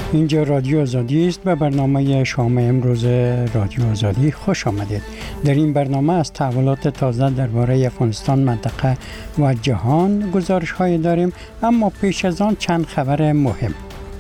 اینجا رادیو آزادی است. به برنامه شام امروز رادیو آزادی خوش آمدید. در این برنامه از تحولات تازه درباره افغانستان، منطقه و جهان گزارش های داریم، اما پیش از آن چند خبر مهم.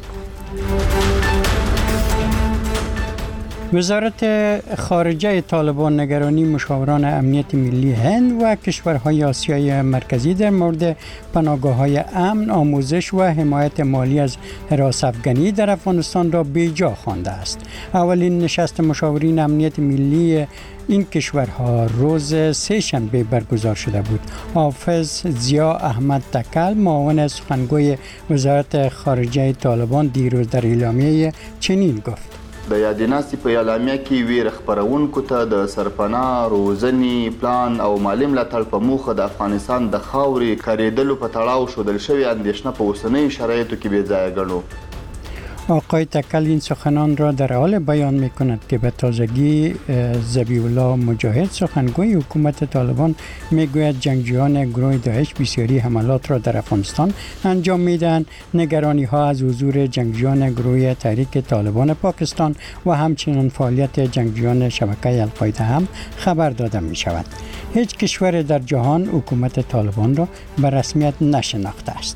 وزارت خارجه طالبان نگرانی مشاوران امنیت ملی هند و کشورهای آسیای مرکزی در مورد پناهگاه‌های امن، آموزش و حمایت مالی از حراس افغانی در افغانستان را بیجا خوانده است. اولین نشست مشاورین امنیت ملی این کشورها روز سه‌شنبه برگزار شده بود. حافظ ضیا احمد تکل، معاون سخنگوی وزارت خارجه طالبان، دیروز در اعلامیه چنین گفت: د یادې ناستې په اعلامیه کې ویره خپرونکو ته د سرپناه روزنې پلان او مالي ملاتړ په موخه د افغانستان د خاورې کارېدلو په تړاو ښودل شوې اندېښنه په اوسنیو شرایطو کې بېځایه ګڼو. آقای تکل این سخنان را در حال بیان می کند که به تازگی ذبیح الله مجاهد، سخنگوی حکومت طالبان، می گوید جنگجویان گروه داعش بسیاری حملات را در افغانستان انجام می دهند. نگرانی ها از حضور جنگجویان گروه تحریک طالبان پاکستان و همچنین فعالیت جنگجویان شبکه القاعده هم خبر داده می شود. هیچ کشور در جهان حکومت طالبان را به رسمیت نشناخته است.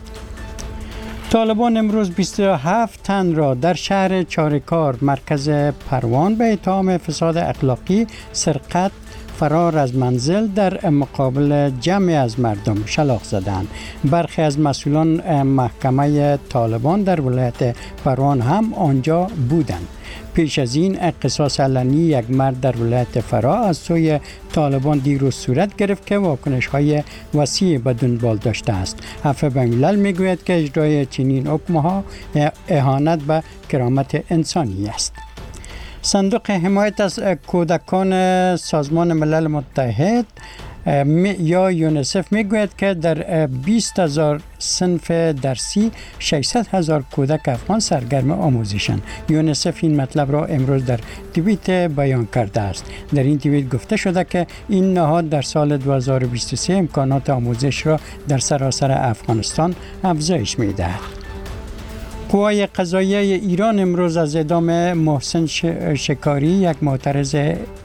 طالبان امروز 27 تن را در شهر چارکار مرکز پروان به اتهام فساد اخلاقی، سرقت، فرار از منزل در مقابل جمع از مردم شلاق زدند. برخی از مسئولان محکمه طالبان در ولایت پروان هم آنجا بودند. پیش از این قصاص علنی یک مرد در ولایت فرا از سوی طالبان دیروز صورت گرفت که واکنش‌های وسیع به دنبال داشته است. عفو بین‌الملل می‌گوید که اجرای چنین حکم‌ها اهانت به کرامت انسانی است. صندوق حمایت از کودکان سازمان ملل متحد یا یونیسف میگوید که در 20,000 صنف درسی 600,000 کودک افغان سرگرم آموزشند. یونیسف این مطلب را امروز در توییت بیان کرده است. در این توییت گفته شده که این نهاد در سال 2023 امکانات آموزش را در سراسر افغانستان افزایش می‌دهد. قوای قضاییه ایران امروز از اعدام محسن شکاری، یک معترض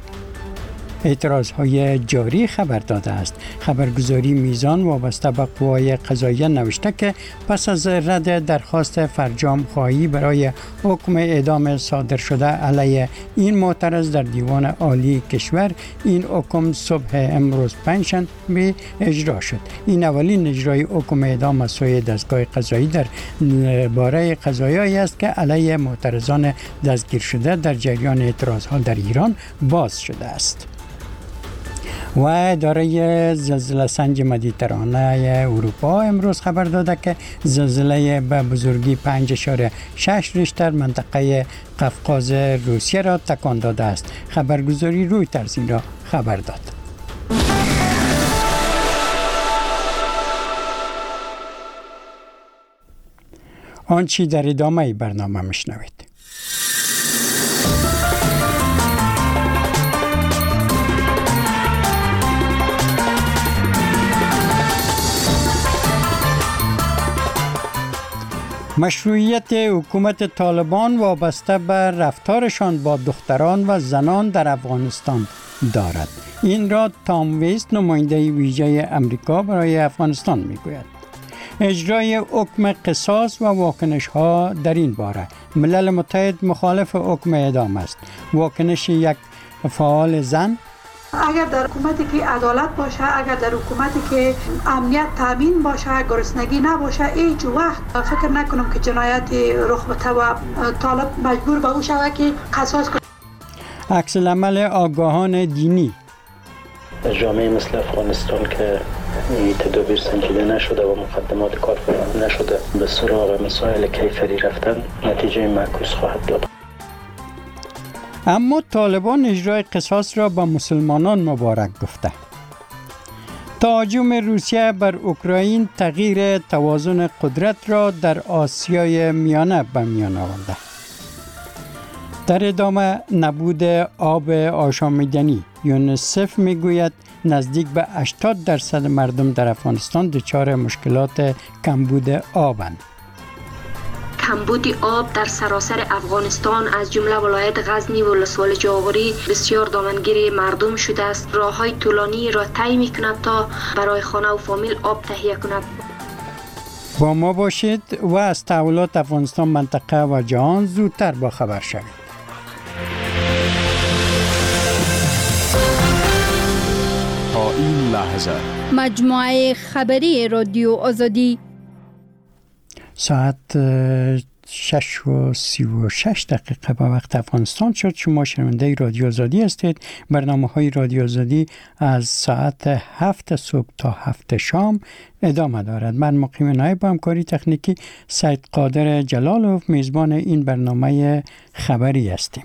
اعتراضهای جاری، خبر داده است. خبرگزاری میزان وابسته به قوای قضاییه نوشته که پس از رد درخواست فرجام خواهی برای حکم اعدام صادر شده علیه این معترض در دیوان عالی کشور، این حکم صبح امروز پنجشنبه اجرا شد. این اولین اجرای حکم اعدام از سوی دستگاه قضایی در باره قضایایی است که علیه معترضان دستگیر شده در جریان اعتراضها در ایران باز شده است. و اداره زلزله سنج مدیترانه اروپا امروز خبر داده که زلزله به بزرگی 5.6 ریشتر منطقه قفقاز روسیه را تکان داده است. خبرگزاری رویترز این را خبر داد. آنچه در ادامه برنامه میشنوید. مشروعیت حکومت طالبان وابسته به رفتارشان با دختران و زنان در افغانستان دارد. این را تام ویست، نماینده ویژه امریکا برای افغانستان میگوید. اجرای حکم قصاص و واکنش‌ها در این باره. ملل متحد مخالف حکم اعدام است. واکنش یک فعال زن: اگر در حکومتی که عدالت باشه، اگر در حکومتی که امنیت تامین باشه، گرسنگی نباشه، هیچ وقت فکر نکنم که جنایت رخ بده و طالب مجبور به او شود که قصاص کنه. عکس العمل آگاهان دینی: جامعه مثل افغانستان که تدابیر سنجیده نشده و مقدمات کار فراهم نشده به سراغ مسائل کیفری رفتن نتیجه معکوس خواهد داد. اما طالبان اجرای قصاص را به مسلمانان مبارک گفته. تهاجم روسیه بر اوکراین تغییر توازن قدرت را در آسیای میانه به میان آورده. در ادامه نبود آب آشامیدنی. یونیسف میگوید نزدیک به 80% مردم در افغانستان دچار مشکلات کمبود آبند. کمبود آب در سراسر افغانستان از جمله ولایت غزنی و ولسوالی جاغوری بسیار دامنگیر مردم شده است. راه‌های طولانی را طی می‌کند تا برای خانه و فامیل آب تهیه کند. با ما باشید و از تحولات افغانستان، منطقه و جهان زودتر با خبر شوید. تا این لحظه مجموعه خبری رادیو آزادی ساعت 6:36 به وقت افغانستان شد. شما شنونده رادیو آزادی هستید. برنامه‌های رادیو آزادی از ساعت 7 صبح تا 7 شام ادامه دارد. من مقیم نایب با همکاری تکنیکی سید قادر جلالوف میزبان این برنامه خبری هستیم.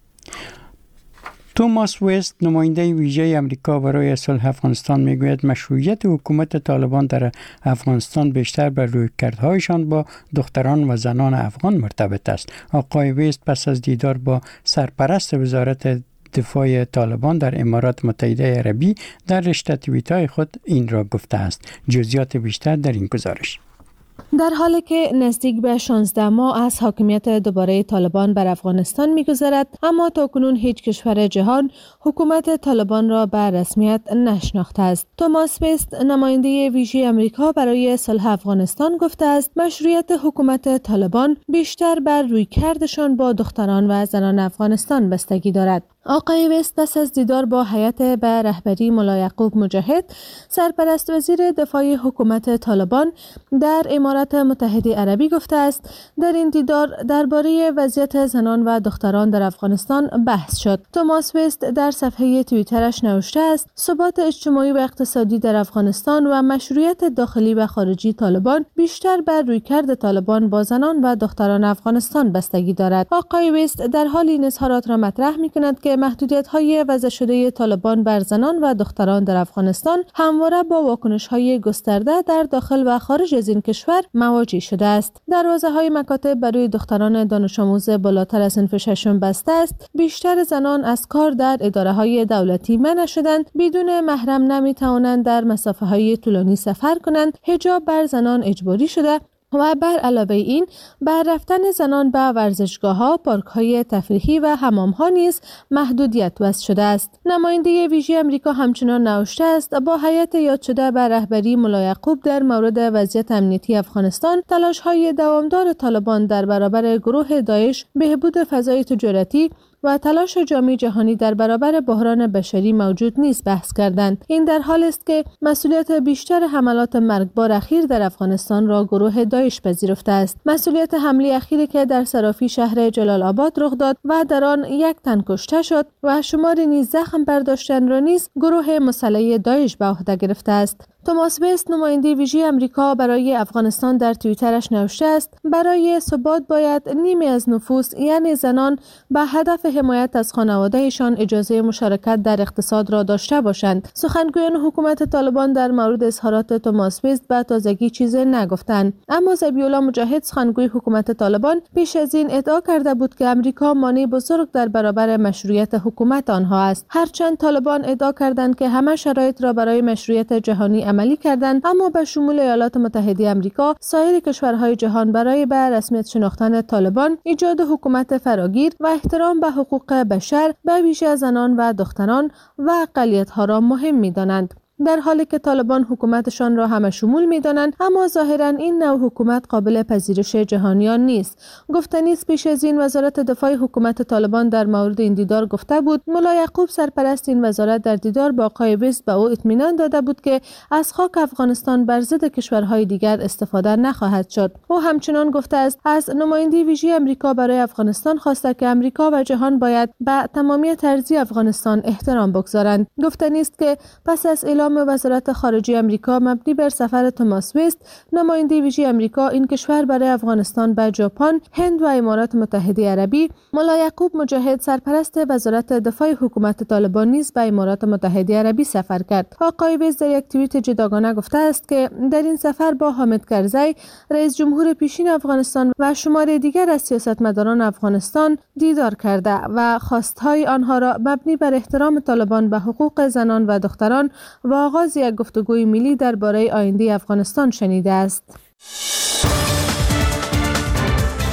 توماس وست، نماینده ویژه امریکا برای صلح افغانستان، میگوید مشروعیت حکومت طالبان در افغانستان بیشتر بر رویکردهایشان با دختران و زنان افغان مرتبط است. آقای وست پس از دیدار با سرپرست وزارت دفاع طالبان در امارات متحده عربی در رشته توییت‌های خود این را گفته است. جزئیات بیشتر در این گزارش. در حالی که نزدیک به 16 ماه از حاکمیت دوباره طالبان بر افغانستان می‌گذرد، اما تاکنون هیچ کشور جهان حکومت طالبان را به رسمیت نشناخته است. توماس وست، نماینده ویژه آمریکا برای صلح افغانستان، گفته است مشروعیت حکومت طالبان بیشتر بر رویکردشان با دختران و زنان افغانستان بستگی دارد. آقای وست پس از دیدار با هیئت به رهبری ملا یعقوب مجاهد، سرپرست وزیر دفاع حکومت طالبان در امارات متحده عربی، گفته است در این دیدار درباره وضعیت زنان و دختران در افغانستان بحث شد. توماس وست در صفحه توییترش نوشته است ثبات اجتماعی و اقتصادی در افغانستان و مشروعیت داخلی و خارجی طالبان بیشتر بر رویکرد طالبان با زنان و دختران افغانستان بستگی دارد. آقای وست در حال این اظهارات را مطرح می‌کند که محدودیت‌های وضع شده طالبان بر زنان و دختران در افغانستان همواره با واکنش‌های گسترده در داخل و خارج از این کشور مواجه شده است. دروازه‌های مکاتب برای دختران دانش آموز بالاتر از صنف ششم بسته است. بیشتر زنان از کار در اداره‌های دولتی منع شدند. بدون محرم نمی‌توانند در مسافه‌های طولانی سفر کنند. حجاب بر زنان اجباری شده و بر علاوه این بر رفتن زنان به ورزشگاه‌ها، پارک‌های تفریحی و حمام‌ها نیز محدودیت وضع شده است. نماینده ویژه آمریکا همچنان نوشته است با هیئت یاد شده به رهبری ملا یعقوب در مورد وضعیت امنیتی افغانستان، تلاش‌های دوامدار طالبان در برابر گروه داعش، بهبود فضای تجارتی و تلاش جامعه جهانی در برابر بحران بشری موجود نیست بحث کردند. این در حالی است که مسئولیت بیشتر حملات مرگبار اخیر در افغانستان را گروه داعش پذیرفته است. مسئولیت حمله اخیری که در صرافی شهر جلال آباد رخ داد و در آن 1 تن کشته شد و شماری نیز زخم برداشتن را نیز گروه مسلح داعش به عهده گرفته است. توماس وست، نماینده ویژه آمریکا برای افغانستان، در توییترش نوشته است برای ثبات باید نیمی از نفوس یعنی زنان به هدف حمایت از خانوادهشان اجازه مشارکت در اقتصاد را داشته باشند. سخنگویان حکومت طالبان در مورد اظهارات توماس وست به تازگی چیزی نگفتند، اما ذبیح الله مجاهد، سخنگوی حکومت طالبان، پیش از این ادعا کرده بود که آمریکا مانع بزرگ در برابر مشروعیت حکومت آنها است. هرچند طالبان ادعا کردند که همه شرایط را برای مشروعیت جهانی عملی کردند، اما به شمول ایالات متحده آمریکا، سایر کشورهای جهان برای به رسمیت شناختن طالبان، ایجاد حکومت فراگیر و احترام به حقوق بشر، به ویژه زنان و دختران و اقلیت‌ها را مهم می‌دانند. در حالی که طالبان حکومتشان را همه شمول می‌دانند، اما ظاهراً این نوع حکومت قابل پذیرش جهانیان نیست. گفتنی است پیش از این وزارت دفاع حکومت طالبان در مورد این دیدار گفته بود ملا یعقوب، سرپرست این وزارت، در دیدار با آقای وست به او اطمینان داده بود که از خاک افغانستان بر ضد کشورهای دیگر استفاده نخواهد شد. او همچنان گفته است از نماینده ویژه آمریکا برای افغانستان خواسته که آمریکا و جهان باید به تمامیت ارضی افغانستان احترام بگذارند. گفتنی است که پس از اعلام وزارت خارجه آمریکا مبنی بر سفر توماس وست، نماینده ویژه آمریکا این کشور برای افغانستان به ژاپن، هند و امارات متحده عربی، ملا یعقوب مجاهد، سرپرست وزارت دفاع حکومت طالبان، نیز به امارات متحده عربی سفر کرد. آقای وست در یک توییت جداگانه گفته است که در این سفر با حامد کرزی، رئیس جمهور پیشین افغانستان و شمار دیگر از سیاستمداران افغانستان دیدار کرده و خواستهای آنها را مبنی بر احترام طالبان به حقوق زنان و دختران و آغاز یک گفتگوی ملی درباره آینده افغانستان شنیده است.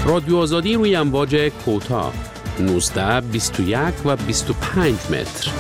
رادیو آزادی روی امواج کوتاه 19، 21 و 25 متر.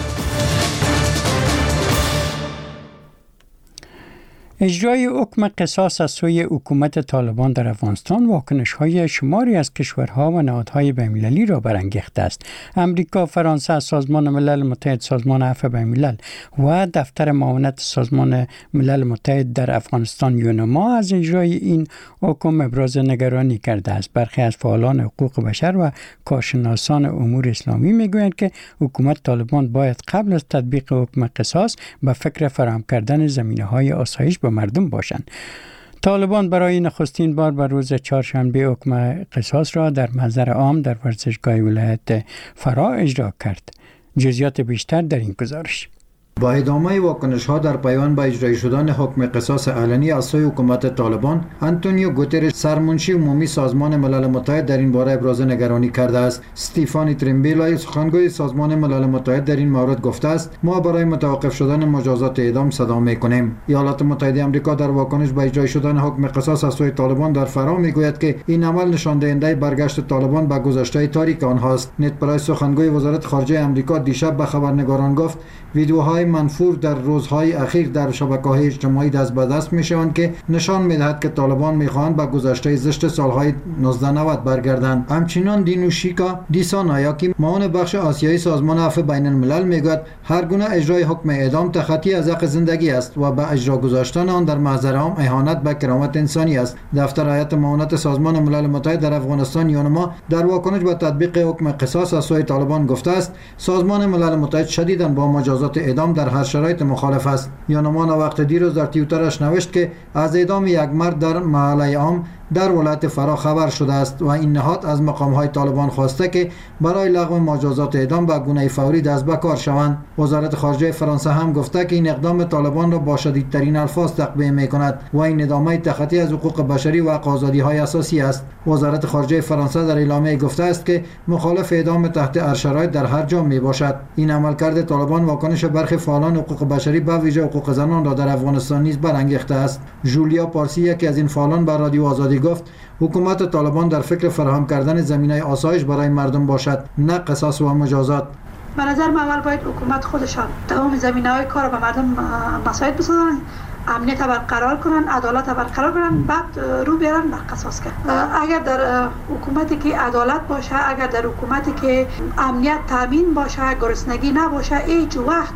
اجرای حکم قصاص از سوی حکومت طالبان در افغانستان واکنش‌های شماری از کشورها و نهادهای بین‌المللی را برانگیخته است. امریکا، فرانسه، سازمان ملل متحد، سازمان عفو بین‌الملل و دفتر معاونت سازمان ملل متحد در افغانستان یونما از اجرای این حکم ابراز نگرانی کرده است. برخی از فعالان حقوق بشر و کارشناسان امور اسلامی میگویند که حکومت طالبان باید قبل از تطبیق حکم قصاص به فکر فراهم کردن زمینه‌های آسایش به مردم باشند. طالبان برای نخستین بار بر روز چهارشنبه حکم قصاص را در محضر عام در ورزشگاه ولایت فرا اجرا کرد. جزئیات بیشتر در این گزارش. با ادامه واکنش‌ها در پیوند به اجرای شدن حکم قصاص علنی از سوی حکومت طالبان، آنتونیو گوترش سرمنشی عمومی سازمان ملل متحد در این باره ابراز نگرانی کرده است. استیفانی تریمبیلای سخنگوی سازمان ملل متحد در این مورد گفته است: ما برای متوقف شدن مجازات اعدام صدا می‌کنیم. ایالات متحده آمریکا در واکنش به اجرای شدن حکم قصاص از سوی طالبان در فرا میگوید که این عمل نشان دهنده برگشت طالبان به گذشته تاریک آنهاست. نت پرایس سخنگوی وزارت خارجه آمریکا دیشب به خبرنگاران گفت ویدیوهای منفور در روزهای اخیر در شبکه‌های اجتماعی دست به دست می‌شوند که نشان می‌دهد که طالبان می‌خواهند به گذشته زشت سالهای 1990 برگردند. همچنین دینوشیکا دیسانایاکی معاون بخش آسیایی سازمان عفو بین الملل میگوید هر گونه اجرای حکم اعدام تخطی از حق زندگی است و به اجرا گذاشتن آن در محضر عام اهانت به کرامت انسانی است. دفتر هیئت معاونت سازمان ملل متحد در افغانستان یونما در واکنش به تطبیق حکم قصاص از سوی طالبان گفته است سازمان ملل متحد شدیداً با مجازات اعدام در هر شرایط مخالف است. یونما وقت دیروز در توییترش نوشت که از اعدام یک مرد در محله عام در ولایت فرا خبر شده است و این نهاد از مقام‌های طالبان خواسته که برای لغو مجازات اعدام به گونه فوری دست به کار شوند. وزارت خارجه فرانسه هم گفته که این اقدام طالبان را با شدیدترین الفاظ تقبیح می‌کند و این ادامه تخطی از حقوق بشری و آزادی‌های اساسی است. وزارت خارجه فرانسه در اعلامیه گفته است که مخالف اعدام تحت هر شرایط در هر جا میباشد. این عملکرد طالبان واکنش برخی فعالان حقوق بشری به ویژه حقوق زنان را در افغانستان نیز برانگیخته است. جولیا پارسی یکی از این فعالان به رادیو آزادی گفت حکومت طالبان در فکر فراهم کردن زمینه آسایش برای مردم باشد، نه قصاص و مجازات. به نظر من اول باید حکومت خودشان تمام زمینه‌های کار را به مردم مساعد بسازن، امنیت برقرار کنن، عدالت برقرار کنن، بعد رو بیارن به قصاص کنن. اگر در حکومتی که عدالت باشه، اگر در حکومتی که امنیت تامین باشه، گرسنگی نباشه، هیچ وقت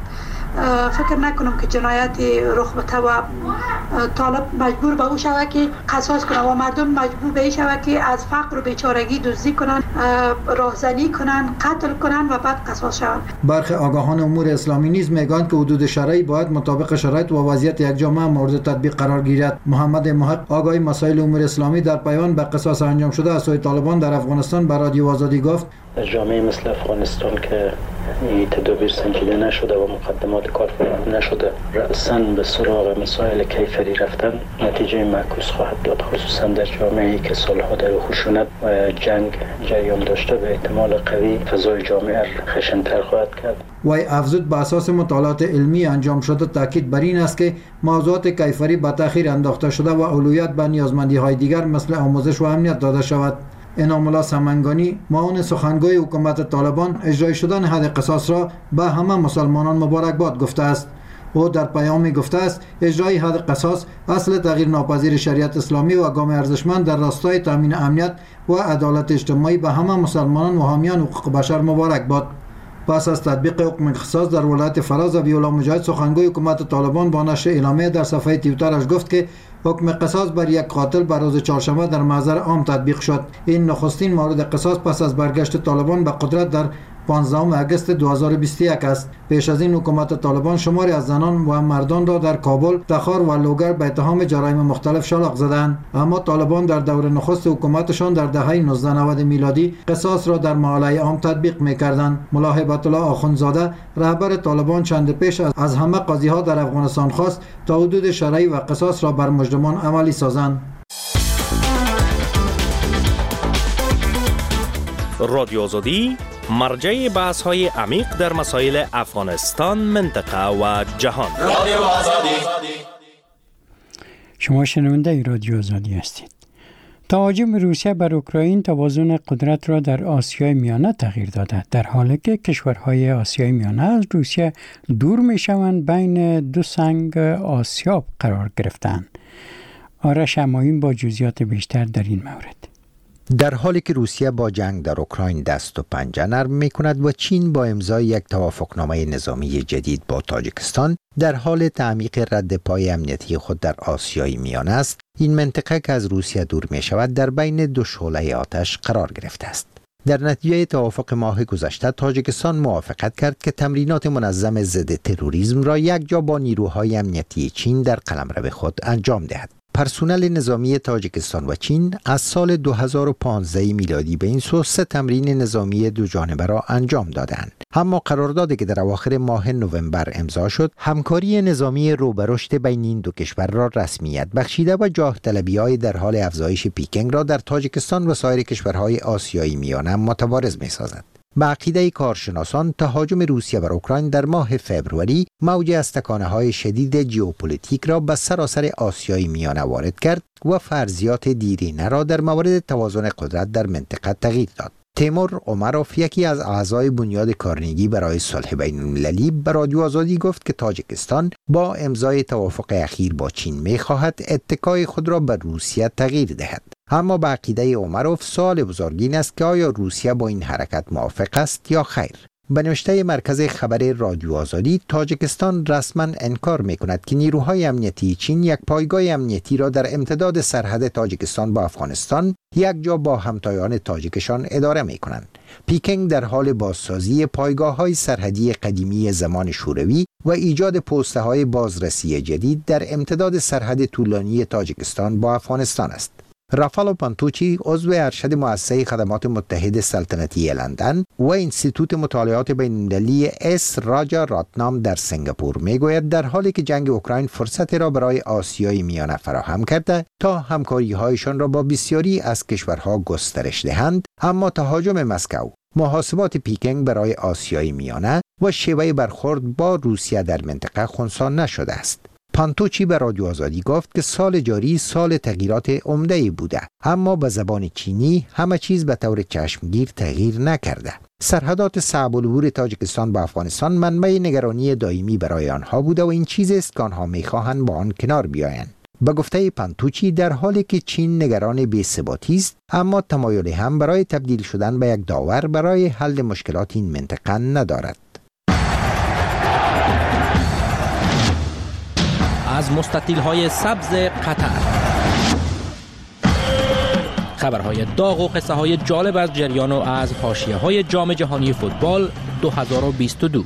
فکر نکنم که جنایتی رخ بده و طالب مجبور به او شود که قصاص کنه و مردم مجبور به این شود که از فقر و بیچارگی دزدی کنن، راهزنی کنن، قتل کنن و بعد قصاص شوند. برخی آگاهان امور اسلامی نیز میگویند که حدود شرعی باید مطابق شرایط و وضعیت یک جامعه مورد تطبیق قرار گیرد. محمد محق آگاهی مسائل امور اسلامی در پیوند به قصاص انجام شده از سوی طالبان در افغانستان به رادیو آزادی گفت جامعه مثل افغانستان که تدابیر سنجیده نشده و مقدمات کار فراهم نشده رأساً به سراغ مسائل کیفری رفتن نتیجه معکوس خواهد داد، خصوصا در جامعه‌ای که سالها در خشونت و جنگ جریان داشته به احتمال قوی فضای جامعه خشن‌تر خواهد کرد. وی افزود به اساس مطالعات علمی انجام شده تاکید بر این است که موضوعات کیفری به تأخیر انداخته شده و اولویت به نیازمندی‌های دیگر مثل آموزش و امنیت داده شود. انعام‌الله سمنگانی معاون سخنگوی حکومت طالبان اجرای شدن حد قصاص را به همه مسلمانان مبارکباد گفته است. او در پیامی گفته است اجرای حد قصاص اصل تغییر ناپذیر شریعت اسلامی و گام ارزشمند در راستای تامین امنیت و عدالت اجتماعی به همه مسلمانان و حامیان حقوق بشر مبارکباد. پس از تطبیق حکم قصاص در ولایت فرا ذبیح الله مجاهد سخنگوی حکومت طالبان با نشر اعلامیه در صفحه توییترش گفت که حکم قصاص بر یک قاتل بر روز چهارشنبه در محضر عام تطبیق شد. این نخستین مورد قصاص پس از برگشت طالبان به قدرت در 15 اگست 2021 است. پیش از این حکومت طالبان شماری از زنان و مردان را در کابل، تخار و لوگر به اتهام جرایم مختلف شلاق زدند. اما طالبان در دور نخست حکومتشان در دهه 1990 میلادی قصاص را در محله عام تطبیق می‌کردند. ملا هیبت الله آخوندزاده رهبر طالبان چند پیش از همه قاضی‌ها در افغانستان خواست تا حدود شرعی و قصاص را بر مجرمان عملی سازند. رادیو آزادی مرجع بحث‌های عمیق در مسائل افغانستان، منطقه و جهان. رادیو آزادی. شما شنونده رادیو آزادی هستید. تهاجم روسیه بر اوکراین توازن قدرت را در آسیای میانه تغییر داده، در حالی که کشورهای آسیای میانه از روسیه دور می شوند بین دو سنگ آسیاب قرار گرفتند. آرش اماین با جزئیات بیشتر در این مورد. در حالی که روسیه با جنگ در اوکراین دست و پنجه نرم می کند و چین با امضای یک توافقنامه نظامی جدید با تاجیکستان در حال تعمیق رد پای امنیتی خود در آسیای میانه است، این منطقه که از روسیه دور می شود در بین دو شعله آتش قرار گرفته است. در نتیجه توافق ماه گذشته تاجیکستان موافقت کرد که تمرینات منظم ضد تروریسم را یک جا با نیروهای امنیتی چین در قلمرو خود انجام دهد. پرسنل نظامی تاجیکستان و چین از سال 2015 میلادی به این سو 3 تمرین نظامی دو جانبه را انجام دادند. اما قراردادی که در اواخر ماه نوامبر امضا شد، همکاری نظامی رو به رشد بین این دو کشور را رسمیت بخشیده و جاه طلبی‌های در حال افزایش پیکنگ را در تاجیکستان و سایر کشورهای آسیایی میانه متبارز می‌سازد. به عقیده کارشناسان، تهاجم روسیه بر اوکراین در ماه فوریه موج استکانه‌های شدید ژئوپلیتیک را به سراسر آسیای میانه وارد کرد و فرضیات دیرینه را در مورد توازن قدرت در منطقه تغییر داد. تیمور عمروف، یکی از اعضای بنیاد کارنگی برای صلح بین المللی، به رادیو آزادی گفت که تاجیکستان با امضای توافق اخیر با چین می‌خواهد اتکای خود را به روسیه تغییر دهد. اما به عقیده عمروف سوال بزرگین است که آیا روسیه با این حرکت موافق است یا خیر. به نوشته مرکز خبر رادیو آزادی، تاجیکستان رسما انکار می‌کند که نیروهای امنیتی چین یک پایگاه امنیتی را در امتداد سرحد تاجیکستان با افغانستان یک جا با همتایان تاجیکشان اداره می‌کنند. پیکنگ در حال بازسازی پایگاه‌های سرحدی قدیمی زمان شوروی و ایجاد پست‌های بازرسی جدید در امتداد سرحد طولانی تاجیکستان با افغانستان است. رافالو پانتوچی، عضو ارشد مؤسسه خدمات متحد سلطنتی لندن و انستیتوت مطالعات بین‌المللی اس راجا راتنام در سنگاپور میگوید در حالی که جنگ اوکراین فرصتی را برای آسیای میانه فراهم کرده تا همکاری‌هایشان را با بسیاری از کشورها گسترش دهند، اما تهاجم مسکو، محاسبات پیکنگ برای آسیای میانه و شیوه برخورد با روسیه در منطقه خنثی نشده است. پانتوچی به رادیو آزادی گفت که سال جاری سال تغییرات عمده‌ای بوده، اما به زبان چینی همه چیز به طور چشمگیر تغییر نکرده. سرحدات صعب العبور تاجیکستان با افغانستان منبع نگرانی دائمی برای آنها بوده و این چیزی است که آنها می‌خواهند با آن کنار بیایند. به گفته پانتوچی، در حالی که چین نگران بی‌ثباتی است، اما تمایلی هم برای تبدیل شدن به یک داور برای حل مشکلات این منطقه ندارد. از مستطیل‌های سبز قطر، خبرهای داغ و قصه‌های جالب از جریان و از حاشیه‌های جام جهانی فوتبال 2022.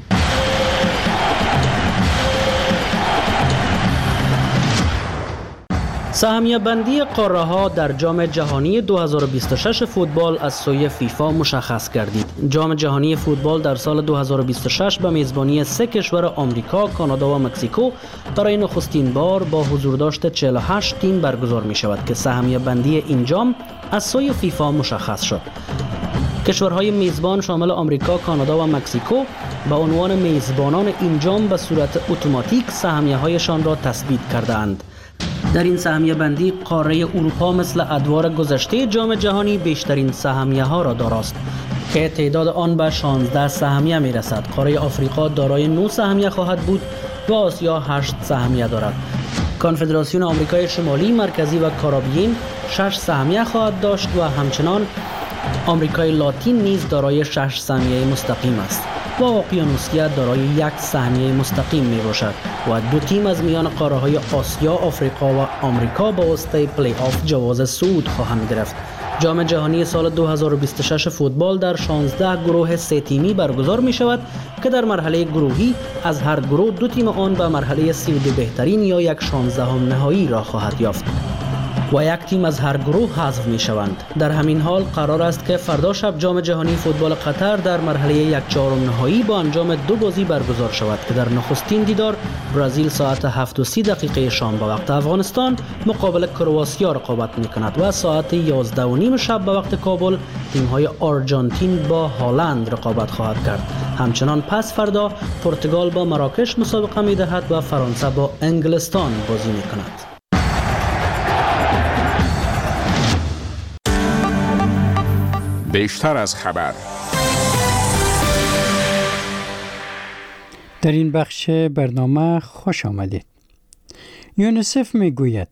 سهمیه بندی قاره ها در جام جهانی 2026 فوتبال از سوی فیفا مشخص گردید. جام جهانی فوتبال در سال 2026 به میزبانی 3 کشور آمریکا، کانادا و مکزیکو برای نخستین بار با حضور داشت 48 تیم برگزار می شود که سهمیه بندی این جام از سوی فیفا مشخص شد. کشورهای میزبان شامل آمریکا، کانادا و مکزیکو به عنوان میزبانان این جام به صورت اتوماتیک سهمیه‌هایشان را تثبیت کردند. در این سهمیه بندی قاره اروپا مثل ادوار گذشته جام جهانی بیشترین سهمیه ها را داراست که تعداد آن به 16 سهمیه می رسد. قاره آفریقا دارای 9 سهمیه خواهد بود و آسیا 8 سهمیه دارد. کنفدراسیون آمریکای شمالی، مرکزی و کارائیبی 6 سهمیه خواهد داشت و همچنان آمریکای لاتین نیز دارای 6 سهمیه مستقیم است و اقیانوسیا دارای 1 سهمیه مستقیم می باشد و 2 تیم از میان قاره های آسیا، آفریقا و آمریکا با واسطه پلی آف جواز صعود خواهند گرفت. جام جهانی سال 2026 فوتبال در 16 گروه 3 تیمی برگزار می شود که در مرحله گروهی از هر گروه 2 تیم آن به مرحله 32 بهترین یا یک 16 نهایی را خواهد یافت و 1 تیم از هر گروه حذف می شوند. در همین حال قرار است که فردا شب جام جهانی فوتبال قطر در مرحله 1/4 نهایی با انجام 2 بازی برگزار شود که در نخستین دیدار برزیل ساعت 7:30 شام به وقت افغانستان مقابل کرواتیا رقابت می کند و ساعت 11:30 شب به وقت کابل تیم‌های آرژانتین با هالند رقابت خواهد کرد. همچنان پس فردا پرتغال با مراکش مسابقه می دهد و فرانسه با انگلستان بازی می کند. بیشتر از خبر. در این بخش برنامه خوش آمدید. یونیسف می گوید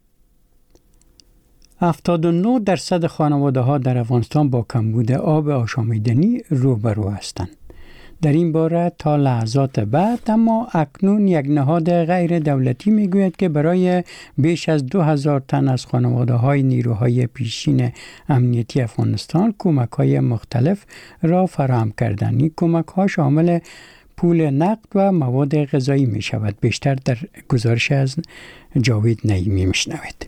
79% خانواده ها در افغانستان با کمبود آب آشامیدنی روبرو هستند. در این باره تا لحظات بعد، اما اکنون یک نهاد غیر دولتی می گوید که برای بیش از 2000 تن از خانواده های نیروهای پیشین امنیتی افغانستان کمک های مختلف را فراهم کردند. این کمک ها شامل پول نقد و مواد غذایی می شود. بیشتر در گزارش از جاوید نعیمی میشنوید.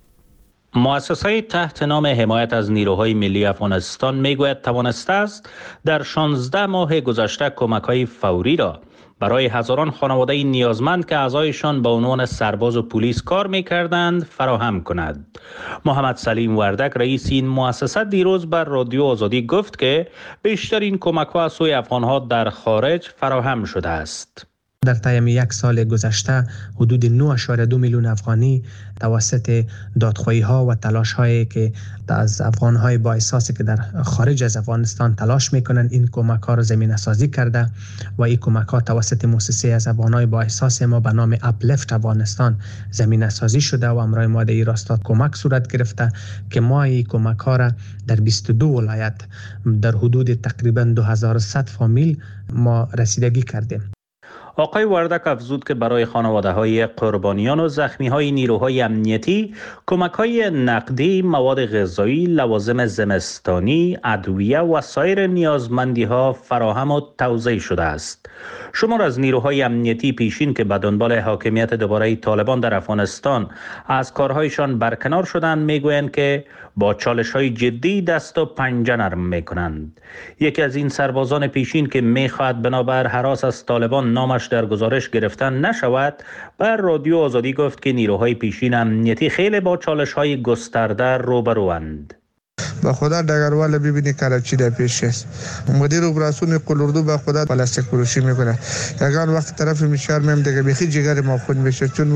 مؤسسه تحت نام حمایت از نیروهای ملی افغانستان میگوید توانسته است در 16 ماه گذشته کمک‌های فوری را برای هزاران خانواده نیازمند که اعضایشان به عنوان سرباز و پلیس کار می‌کردند فراهم کند. محمد سلیم وردک رئیس این مؤسسه دیروز بر رادیو آزادی گفت که بیشترین کمک‌ها از سوی افغان‌ها در خارج فراهم شده است. در طی یک سال گذشته حدود 9.2 میلیون افغانی توسط دادخواهی‌ها و تلاش‌هایی که از افغان‌های با احساسی که در خارج از افغانستان تلاش می‌کنند این کمک‌ها را زمینه‌سازی کرده و این کمک‌ها توسط مؤسسه از افغان‌های با احساس ما به نام اپلفت افغانستان زمینه‌سازی شده و امرای ما در این راستا کمک صورت گرفته که ما این کمک‌ها را در 22 ولایت در حدود تقریباً 2100 فامیل ما رسیدگی کردیم. آقای وردک افزود که برای خانواده‌های قربانیان و زخمی‌های نیروهای امنیتی کمک‌های نقدی، مواد غذایی، لوازم زمستانی، ادویه و سایر نیازمندی‌ها فراهم و توزیع شده است. شمار از نیروهای امنیتی پیشین که به دنبال حاکمیت دوباره طالبان در افغانستان از کارهایشان برکنار شدند میگویند که با چالش‌های جدی دست و پنجه نرم می‌کنند. یکی از این سربازان پیشین که می‌خواهد بنابر هراس از طالبان نامش در گزارش گرفتن نشود، بر رادیو آزادی گفت که نیروهای پیشین امنیتی خیلی با چالش‌های گسترده روبروند. با خدا دگروال ببینی کراچی در پیش است. مدیر اپراسیون قلوردو با خدا پلاستیک فروشی میکنه. یگان وقت طرف میشار میم دیگه بیخی جگر ما خون میشه، چون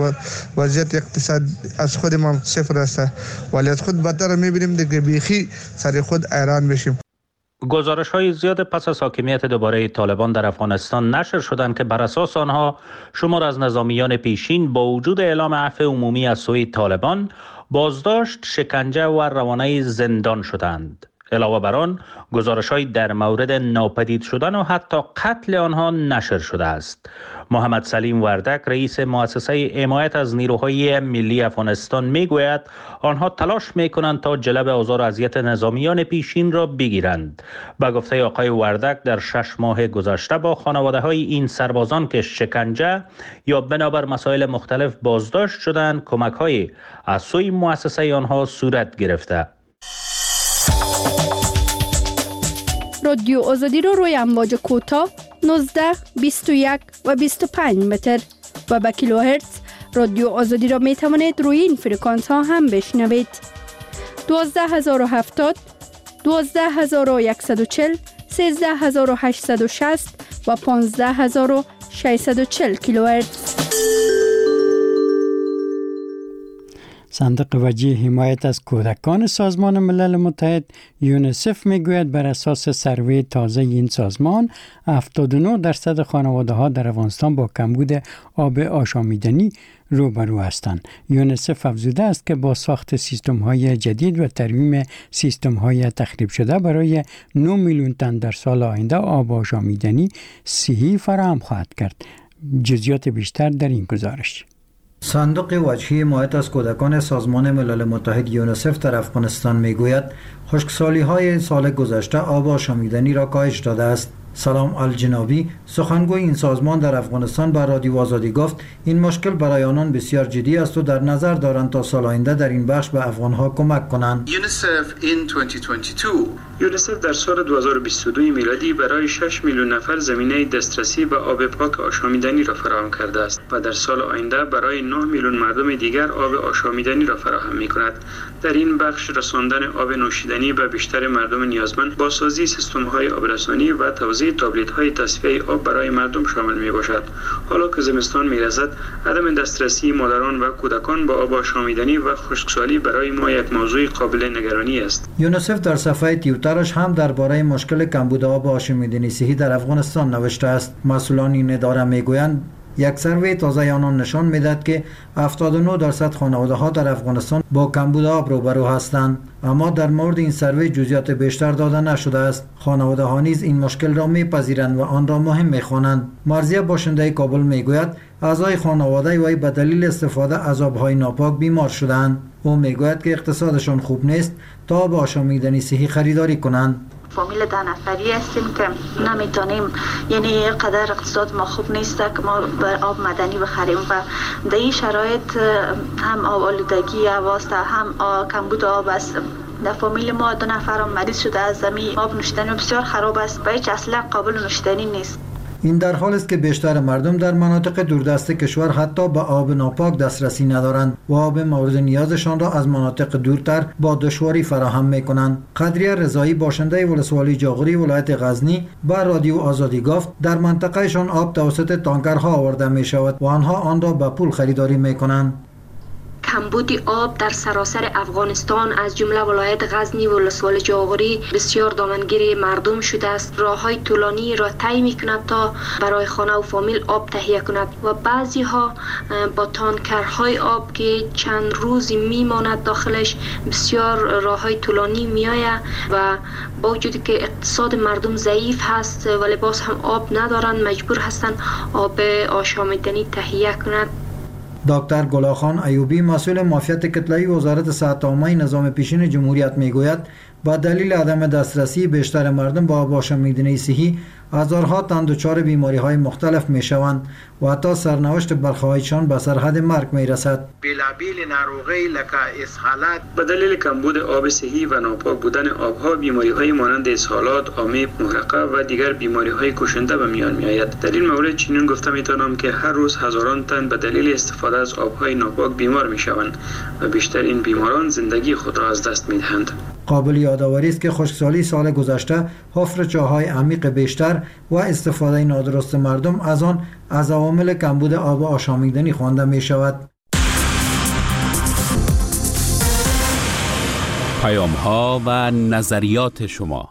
وضعیت اقتصاد از خود ما صفر است ولی از خود بدتر میبینیم دیگه بیخی سر خود ایران میشیم. گزارش‌های زیاد پس از حاکمیت دوباره طالبان در افغانستان نشر شدند که بر اساس آنها شمار از نظامیان پیشین با وجود اعلام عفو عمومی از سوی طالبان بازداشت، شکنجه و روانه زندان شدند. علاوه بر آن گزارش‌های در مورد ناپدید شدن و حتی قتل آنها نشر شده است. محمد سلیم وردک رئیس مؤسسه حمایت از نیروهای ملی افغانستان میگوید آنها تلاش میکنند تا جلب آزار و اذیت نظامیان پیشین را بگیرند. به گفته آقای وردک در 6 ماه گذشته با خانواده‌های این سربازان که شکنجه یا بنابر مسائل مختلف بازداشت شدند کمک‌های از سوی مؤسسه آنها صورت گرفته. رادیو آزادی رو روی امواج کوتاه 19, 21 و 25 متر و با کیلوهرتز رادیو آزادی را می توانید روی این فرکانس ها هم بشنوید. 12070, 12140, 13860 و 15640 کیلوهرتز. صندوق وجیه حمایت از کودکان سازمان ملل متحد یونیسف میگوید بر اساس سروی تازه این سازمان 79% خانواده ها در افغانستان با کمبود آب آشامیدنی روبرو هستند. یونیسف افزوده است که با ساخت سیستم های جدید و ترمیم سیستم های تخریب شده برای 9 میلیون تن در سال آینده آب آشامیدنی صحی فراهم خواهد کرد. جزئیات بیشتر در این گزارش. صندوق وجهی حمایت از کودکان سازمان ملل متحد یونیسف در افغانستان میگوید خشکسالی‌های سال گذشته آب آشامیدنی را کاهش داده است. سلام الجنابی سخنگوی این سازمان در افغانستان به رادیو آزادی گفت این مشکل برای آنان بسیار جدی است و در نظر دارند تا سال آینده در این بخش به افغانها کمک کنند. یونیسف در سال 2022 میلادی برای 6 میلیون نفر زمینه دسترسی به آب پاک آشامیدنی را فراهم کرده است و در سال آینده برای 9 میلیون مردم دیگر آب آشامیدنی را فراهم می‌کند. در این بخش رساندن آب نوشیدنی به بیشتر مردم نیازمند با سازی سیستم‌های آبرسانی و توزیع تابلت‌های تصفیه آب برای مردم شامل می‌باشد. حالا که زمستان می‌رسد، عدم دسترسی مادران و کودکان به آب آشامیدنی و خشکسالی برای ما یک موضوع قابل نگرانی است. یونیسف در صفحه توییتر دورترش هم درباره مشکل کمبود آب آشامیدنی صحی در افغانستان نوشته است. مسئولان این اداره میگویند یک سروی تازه آنان نشان میدهد که 79% خانواده ها در افغانستان با کمبود آب روبرو هستند، اما در مورد این سروی جزئیات بیشتر داده نشده است. خانواده ها نیز این مشکل را میپذیرند و آن را مهم میخوانند. مرضیه باشنده کابل میگوید اعضای خانواده وی به دلیل استفاده از آبهای ناپاک بیمار شدند. او میگوید که اقتصادشان خوب نیست تا آب آشامیدنی صحی خریداری کنند. فامیل 10 نفری هستیم که نمیتونیم، یعنی قدر اقتصاد ما خوب نیست که ما آب مدنی بخریم و در این شرایط هم آب آلودگی هواست هم کمبود آب است. در فامیل ما 2 نفر مریض شده از زمین آب نوشیدنی بسیار خراب است و هیچ اصلا قابل نوشیدنی نیست. این در حالی است که بیشتر مردم در مناطق دوردست کشور حتی به آب ناپاک دسترسی ندارند و آب مورد نیازشان را از مناطق دورتر با دشواری فراهم می‌کنند. قدریه رضایی باشنده ولسوالی جاغوری ولایت غزنی به رادیو آزادی گفت در منطقهشان آب توسط تانکرها آورده می‌شود و آنها آن را به پول خریداری می‌کنند. کمبود آب در سراسر افغانستان از جمله ولایت غزنی و ولسوالی جاغوری بسیار دامنگیر مردم شده است. راه‌های طولانی را طی می‌کند تا برای خانه و فامیل آب تهیه کند و بعضی ها با تانکرهای آب که چند روزی میماند داخلش بسیار راه‌های طولانی میآید و با وجودی که اقتصاد مردم ضعیف هست ولی باز هم آب ندارند، مجبور هستند آب آشامیدنی تهیه کنند. دکتر گلاخان ایوبی مسئول معافیت کتله‌ای وزارت صحت عامه نظام پیشین جمهوریت میگوید با دلیل عدم دسترسی بیشتر مردم با آب آشامیدنی صحی هزارها تن دچار بیماری‌های مختلف میشوند و حتی سرنوشت برخی‌هایشان به سرحد مرگ میرسد. بلابل ناروغی لکه اسهالات به دلیل کمبود آب صحی و ناپاک بودن آبها بیماری‌های مانند اسهالات، آمیب، محرقه و دیگر بیماری‌های کشنده به میان میآید. در این مورد چنین گفته میتوانم که هر روز هزاران تن به دلیل استفاده از آبهای ناپاک بیمار میشوند و بیشتر این بیماران زندگی خود را از دست میدهند. قابل یادآوری است که خشکسالی سال گذشته حفر چاه‌های عمیق بیشتر و استفاده نادرست مردم از آن از عوامل کمبود آب آشامیدنی خوانده می شود. پیام‌ها و نظریات شما.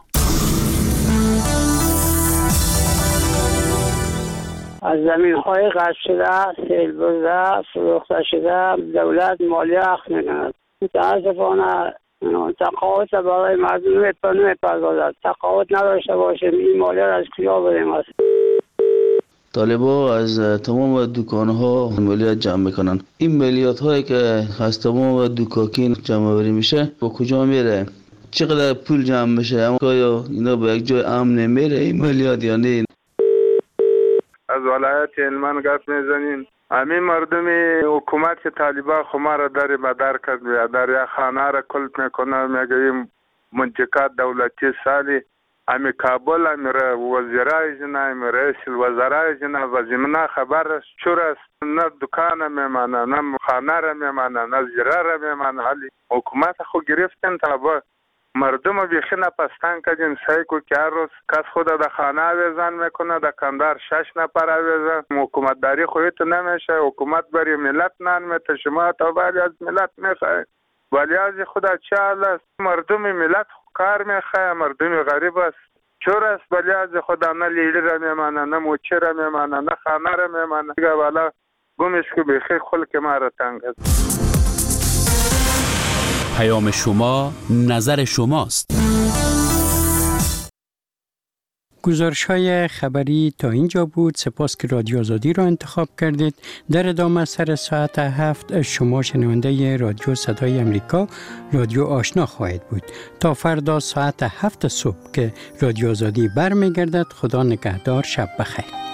از زمین‌های غصب شده، سیل برده، فروخته شده، دولت مالیه اخذ می‌کند. متاسفانه تقاعد برای مردم نمی‌پردازد. تقاعد نداشته باشیم این مالیه را از کجا بدیم است؟ طالبا از تمام دکان‌ها مالیات جمع میکنن. این مالیات هایی که از تمام دکاکین جمع آوری میشه با کجا میره؟ چقدر پول جمع میشه؟ اما آیا اینا به یک جای امن نمیره این مالیات یا نه؟ از ولایت هلمند گپ میزنین. همین مردم حکومت طالبان خما را در مدار کرد، در یک خانه را کلپ میکنه، میگه این منطقه دولتی سالی امی کابل امی وزیرای جنا امی رئیس الوزرای جنا و زمینه خبر چور است، نه دکان میمانه، نه خانه را میمانه، نه زیره را میمانه. حالی حکومت خو گرفتن تا با مردم بیخی نپستان کردین سایکو که هر روز کس خود در خانه آویزان میکنه، در کندار 6 نفر آویزان. حکومت داری خویت نمیشه، حکومت بری ملت نان میته، شما تا باری از ملت میخواه ولی از خدا چه حال است؟ مردم ملت کار میخواه، مردم غریب است چور است ولی از خدا نه لیلی را میمانه، نه موچه را میمانه، نه خانه را میمانه. دیگه والا گمش که بیخی خلق ما را تنگ است. پیام شما نظر شماست. گزارش‌های خبری تا اینجا بود. سپاس که رادیو آزادی را انتخاب کردید. در ادامه سر ساعت 7 شما شنونده رادیو صدای امریکا رادیو آشنا خواهید بود. تا فردا ساعت 7 صبح که رادیو آزادی برمیگردد. خدا نگهدار، شب بخیر.